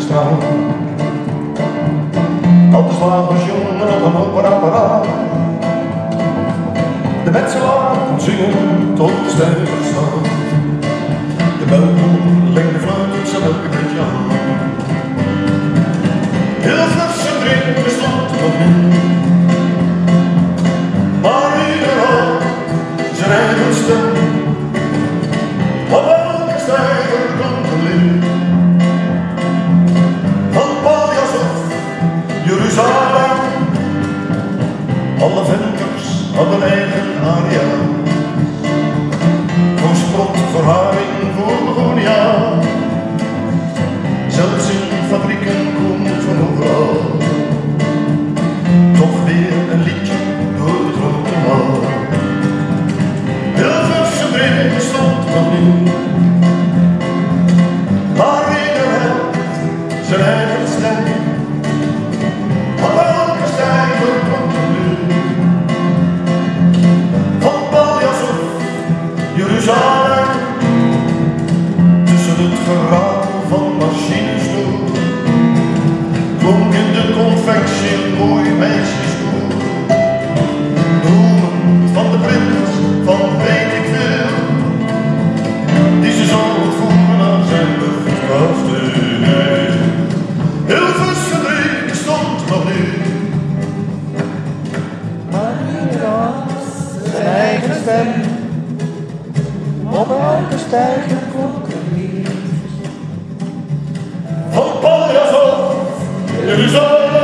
strand. Al de slagers jongen op een operapparaat. De mensen laten zingen tot de sterren staan. De belboel lengt de fluit, zet elke beetje aan. Hilversum drinkt bestond nog niet. Maar ieder had zijn eigen stem. Op elke stijger klonk een lied. Van Paljas of Jeruzalem. Alle venters hadden eigen aria. Voor sprot, voor haring, voor begonia. Zelfs in fabrieken komt van overal. Toch weer een liedje door de grote hal. Hilversum drinkt bestond nog niet. Maar ieder had zijn eigen stem. Op elke stijger klonk een lied. Van Paljas of Jeruzalem. Tussen het geratel van machines door klonk in de confectie een mooi meisjeskoor. Noemen van de prins van weet ik veel, die ze zo voeren aan zijn luchtkasteel. Hilversum drinkt bestond nog niet. Maar ieder had zijn eigen stem. Op elke stijger klonk een lied. Van Paljas of Jeruzalem.